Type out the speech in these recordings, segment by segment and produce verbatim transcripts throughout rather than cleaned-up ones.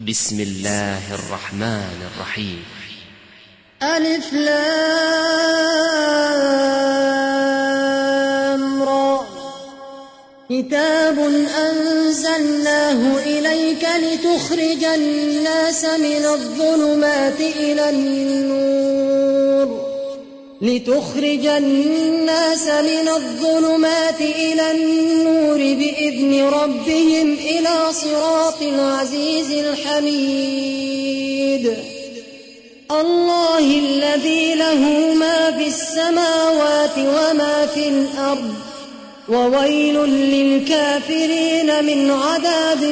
بسم الله الرحمن الرحيم. ألف لام را. كتاب أنزلناه إليك لتخرج الناس من الظلمات إلى النور لتخرج الناس من الظلمات إلى النور بإذن ربهم إلى صراط العزيز الحميد. الله الذي له ما في السماوات وما في الأرض، وويل للكافرين من عذاب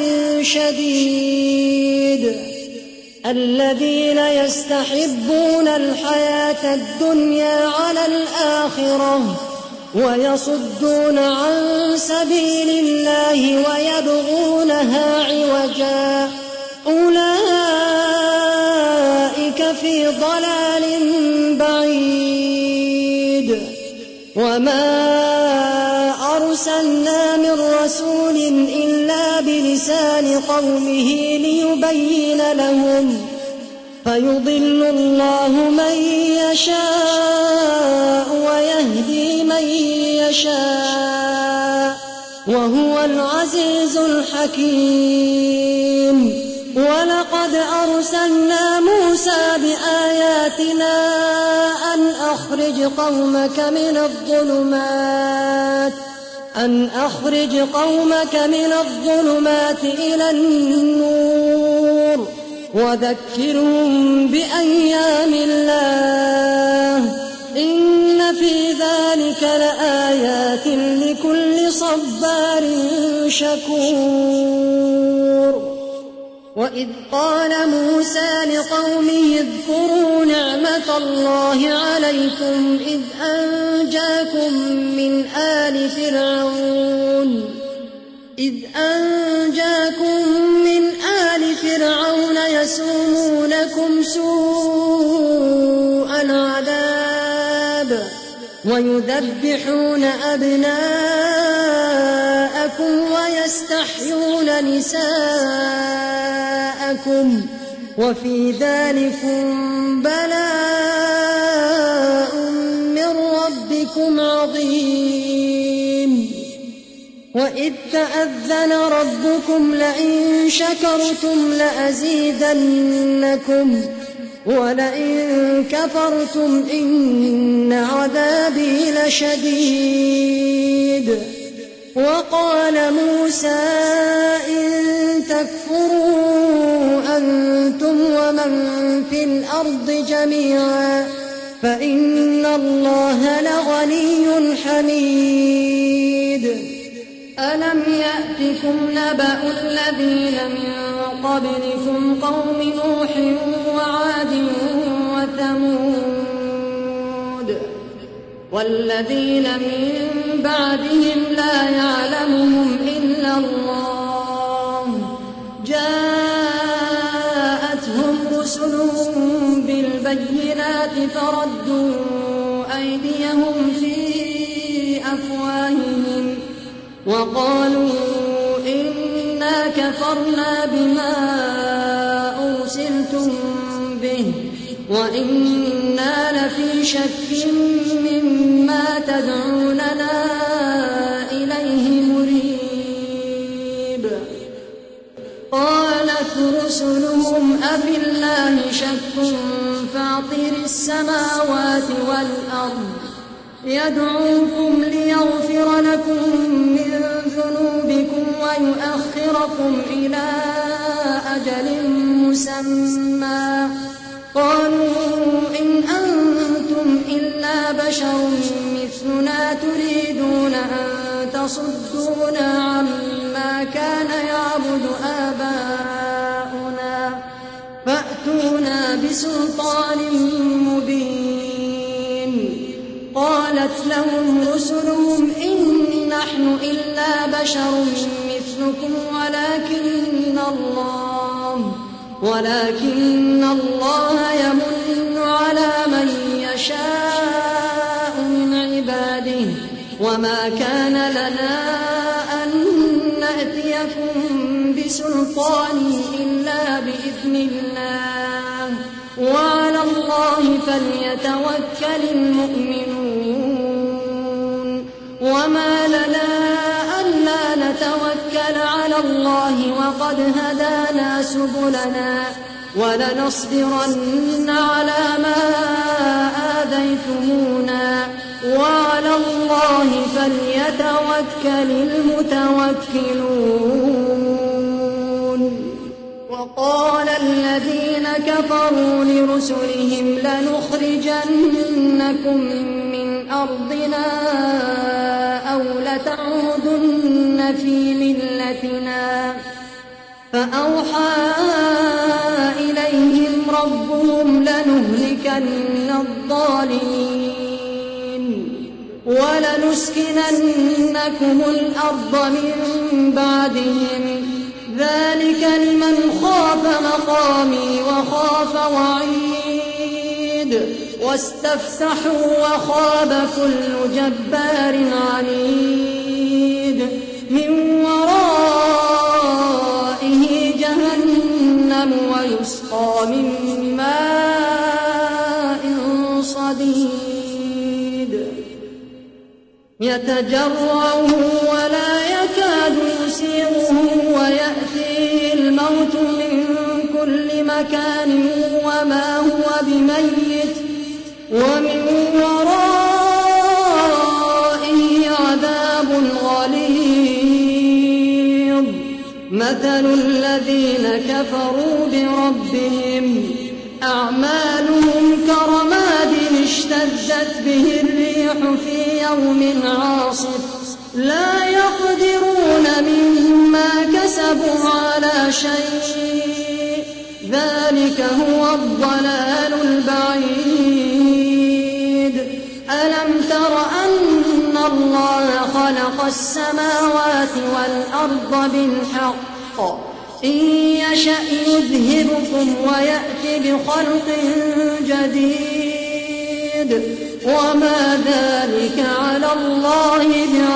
شديد. الذين يستحبون الحياة الدنيا على الآخرة ويصدون عن سبيل الله ويبغونها عوجا، أولئك في ضلال بعيد. وما أرسلنا من رسول إلا بلسان قومه ليبين لهم، فيضل الله من يشاء ويهدي من يشاء، وهو العزيز الحكيم. ولقد أرسلنا موسى بآياتنا أن أخرج قومك من الظلمات أن أخرج قومك من الظلمات إلى النور وذكرهم بأيام الله، إن في ذلك لآيات لكل صبار شكور. وإذ قال موسى لقومه اذكروا نعمة الله عليكم إذ أنجاكم من آل فرعون إذ أنجاكم من آل فرعون يسومونكم سوء العذاب ويذبحون أبناءكم ويستحيون نساءكم، وفي ذلكم بلاء من ربكم عظيم. وإذ تأذن ربكم لئن شكرتم لأزيدنكم ولئن كفرتم إن عذابي لشديد. وقال موسى إن تكفروا أنتم ومن في الأرض جميعا فإن الله لغني حميد. ألم يأتكم نبأ الذين من قبلكم قوم نوح وعاد وثمود والذين من بعدهم لا يعلمهم إلا الله، جاءتهم رسلهم بالبينات فردوا أيديهم في أفواههم وقالوا إنا كفرنا بما أرسلتم به وإنا لفي شك مما تدعوننا إليه مريب. قالت رسلهم أفي الله شك فاطر السماوات والأرض يدعوكم ليغفر لكم من ذنوبكم ويؤخركم إلى أجل مسمى، قالوا إن أنتم إلا بشر مثلنا تريدون أن تصدونا عما كان يعبد آباؤنا فأتونا بسلطان مبين. قالت لهم رسلهم إن نحن إلا بشر مثلكم ولكن الله ولكن الله يمن على من يشاء من عباده وما كان لنا أن نأتيكم بسلطان إلا بإذن بإذن الله وعلى الله فليتوكل المؤمنون وما لنا ألا نتوكل على الله وقد هدانا سبلنا ولنصبرن على ما آذيتمونا وعلى الله فليتوكل المتوكلون. وقال الذين كفروا لرسلهم لنخرجنكم من أرضنا أو لتعودن في ملتنا فأوحى إليهم ربهم لنهلكن الظالمين ولنسكننكم الأرض من بعدهم ذلك لمن خاف مقامي وخاف وعيد واستفتحوا وخاب كل جبار عنيد من ورائه جهنم ويسقى من ماء صديد يتجرعه ولا يكاد يسيغه ويأتيه الموت من كل مكان وما هو بميت ومن ورائه عذاب غليظ. مثل الذين كفروا بربهم أعمالهم كرماد اشتدت به الريح في يوم عاصف لا يقدرون مما كسبوا على شيء ذلك هو الضلال البعيد. ألم تر أن الله خلق السماوات والأرض بالحق إن يشأ يذهبكم ويأتي بخلق جديد وما ذلك على الله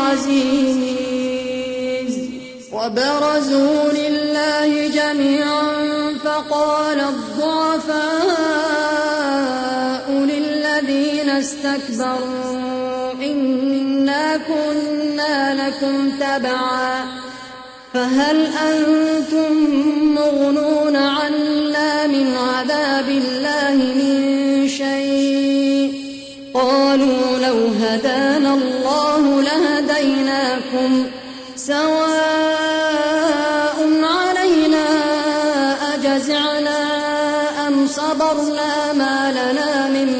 بعزيز. وبرزوا لله جميعا فقال الضعفاء للذين استكبروا إنا كنا لكم تبعا فهل أنتم مغنون عنا من عذاب الله من شيء قالوا لو هدانا الله لهديناكم سواء علينا أجزعنا أم صبرنا ما لنا من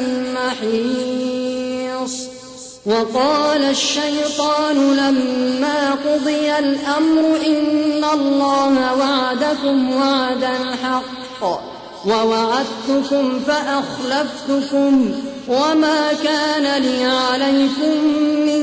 محيص. وقال الشيطان لما قضي الأمر إن الله وعدكم وعد الحق ووعدتكم فأخلفتكم وما كان لي عليكم من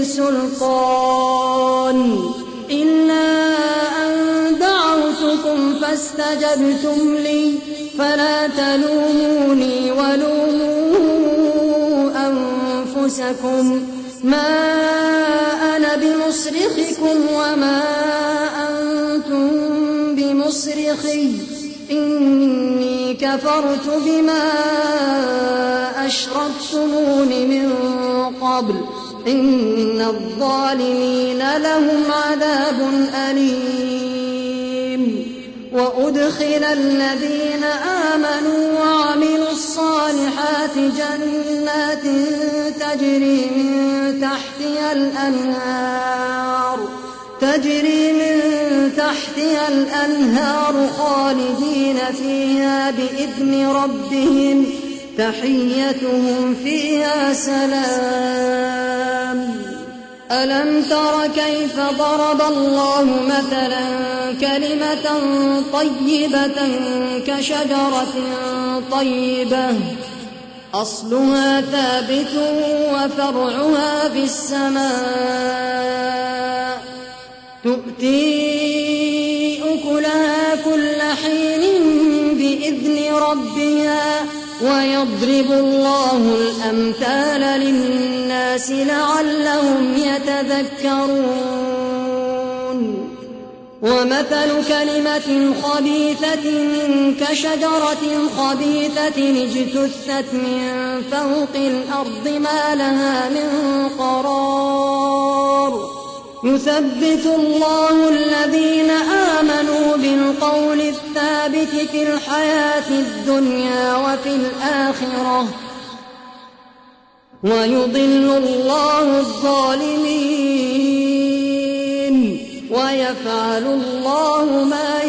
سلطان إلا أن دعوتكم فاستجبتم لي فلا تلوموني ولوموا أنفسكم ما أنا بمصرخكم وما أنتم بمصرخي إني كفرت بما أشركتمون من قبل إن الظالمين لهم عذاب أليم. وأدخل الذين آمنوا وعملوا الصالحات جنات تجري من تحتها الأنهار تجري من تحتها الأنهار خالدين فيها بإذن ربهم تحيتهم فيها سلام. ألم تر كيف ضرب الله مثلا كلمة طيبة كشجرة طيبة أصلها ثابت وفرعها في السماء تؤتي أكلها كل حين بإذن ربها ويضرب الله الأمثال للناس لعلهم يتذكرون. ومثل كلمة خبيثة كشجرة خبيثة اجتثت من فوق الأرض ما لها من قرار يثبت الله الذين آمنوا بالقول الثابت في الحياة الدنيا وفي الآخرة ويضل الله الظالمين ويفعل الله ما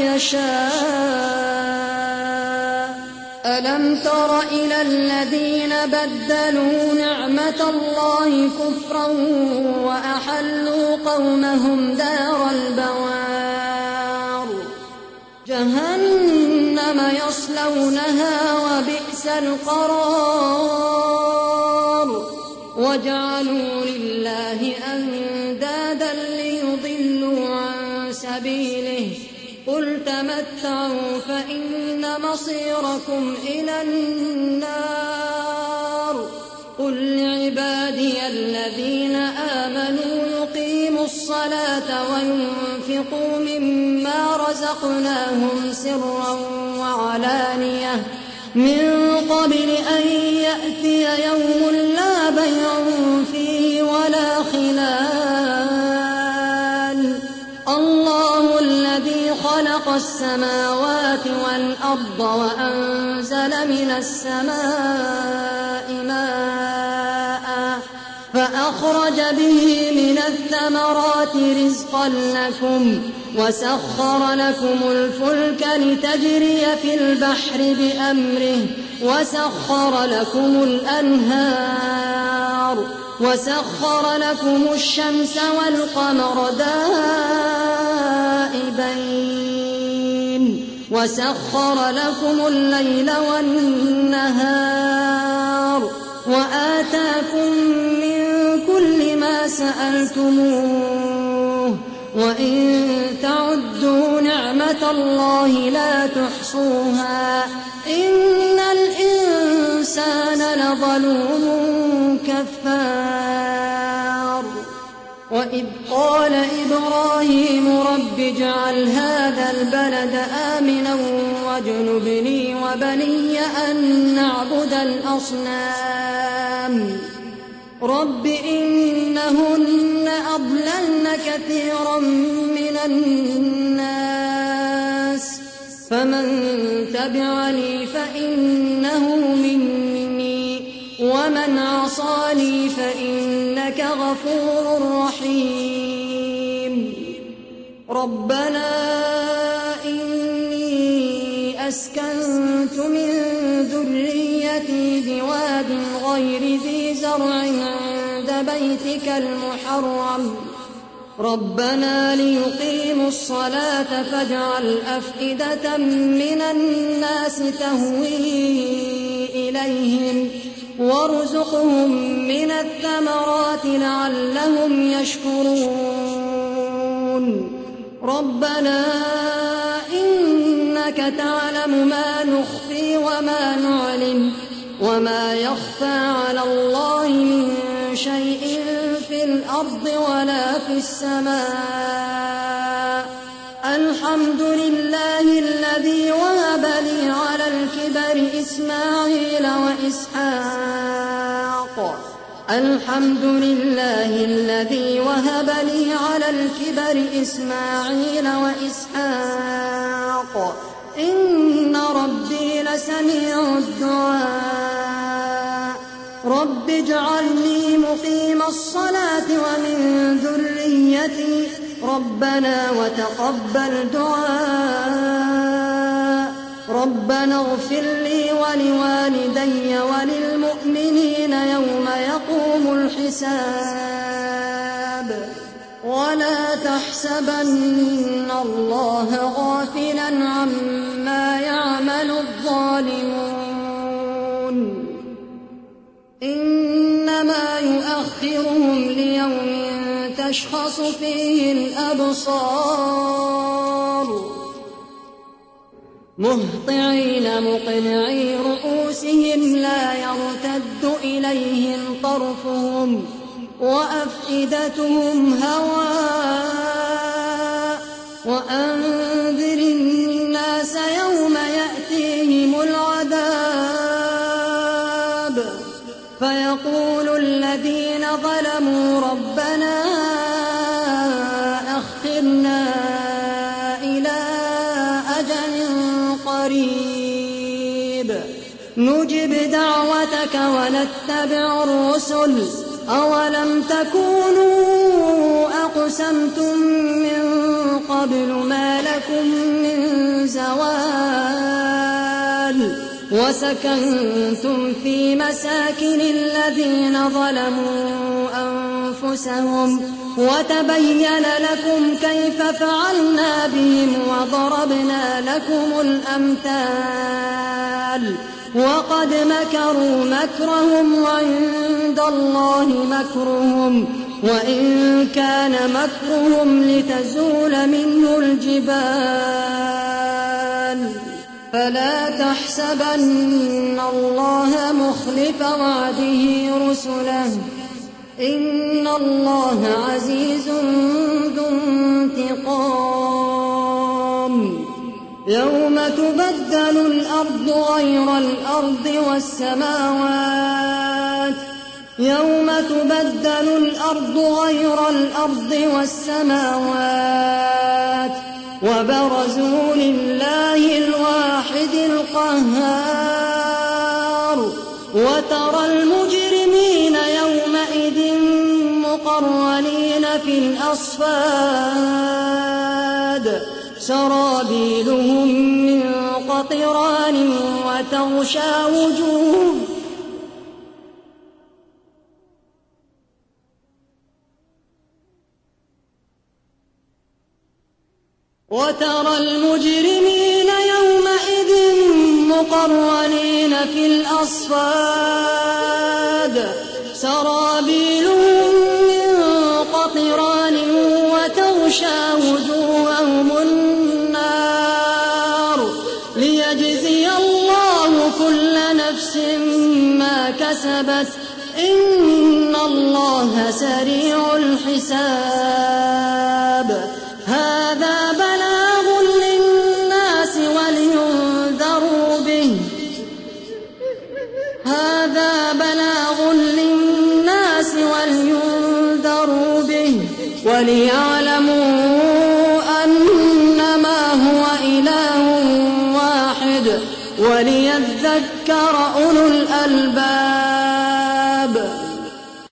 يشاء. ألم تر إلى الذين بدلوا نعمة الله كفرا وأحلوا قومهم دار البوار جهنم يصلونها وبئس القرار وجعلوا لله أندادا ليضلوا عن سبيله قل تمتعوا فإن مصيركم إلى النار قل لعبادي الذين آمنوا يقيموا الصلاة وينفقوا مما رزقناهم سرا وعلانية من قبل أن يأتي يوم لا بيع فيه ولا خلال الله الذي خلق السماوات والأرض وأنزل من السماء ماء فأخرج به من الثمرات رزقا لكم وسخر لكم الفلك لتجري في البحر بأمره وسخر لكم الأنهار وسخر لكم الشمس والقمر دائبين وسخر لكم الليل والنهار وآتاكم من كل ما سألتموه وإن تعدوا نعمة الله لا تحصوها إن الإنسان لظلوم كفار. وإذ قال إبراهيم رب اجعل هذا البلد آمنا واجنبني وبني أن نعبد الأصنام رب إنهن أضللن كثيرا من الناس فمن تبعني فإنه مني ومن عصاني فإنك غفور رحيم. ربنا إني أسكنت من ذريتي بواد غير ذي زرع عند بيتك المحرم ربنا ليقيموا الصلاة فاجعل أفئدة من الناس تهوي إليهم وارزقهم من الثمرات لعلهم يشكرون. ربنا إنك تعلم ما نخفي وما نعلن وما يخفى على الله من شيء في الأرض ولا في السماء. الحمد لله الذي وهب لي على الكبر إسماعيل وإسحاق الحمد لله الذي وهب لي على الكبر إسماعيل وإسحاق إن ربي لسميع الدعاء. رب اجعلني مقيم الصلاة ومن ذريتي ربنا وتقبل دعاء. ربنا اغفر لي ولوالدي وللمؤمنين يوم يقوم الحساب. ولا تحسبن الله غافلا عما يعمل الظالمون إنما يؤخرهم ليوم تشخص فيه الأبصار مهطعين مقنعي رؤوسهم لا يرتد إليهم طرفهم وأفئدتهم هواء وأنذر الناس يوم يأتيهم العذاب فيقول الذين ظلموا ربنا أخرنا إلى أجل قريب نجب دعوتك ونتبع الرسل أولم تكونوا أقسمتم من قبل ما لكم من زوال وسكنتم في مساكن الذين ظلموا أنفسهم وتبين لكم كيف فعلنا بهم وضربنا لكم الأمثال وقد مكروا مكرهم وعند الله مكرهم وإن كان مكرهم لتزول منه الجبال فلا تحسبن الله مخلف وعده رسله إن الله عزيز ذو انتقام يوم تبدل الأرض غير الأرض والسماوات يوم تبدل الأرض غير الأرض والسماوات وبرزوا لله الواحد القهار وترى المجرمين يومئذ مقرنين في الأصفاد سرابيلهم من قطران وتغشى وجوه وترى المجرمين يومئذ مقرنين في الأصفاد سرابيلهم من قطران وتغشى وجوههم النار ليجزي الله كل نفس ما كسبت إن الله سريع الحساب هذا بلاغ للناس ولينذروا به هذا بلاغ للناس ولينذروا به وليعلموا أنما هو إله واحد وليذكر أولو الألباب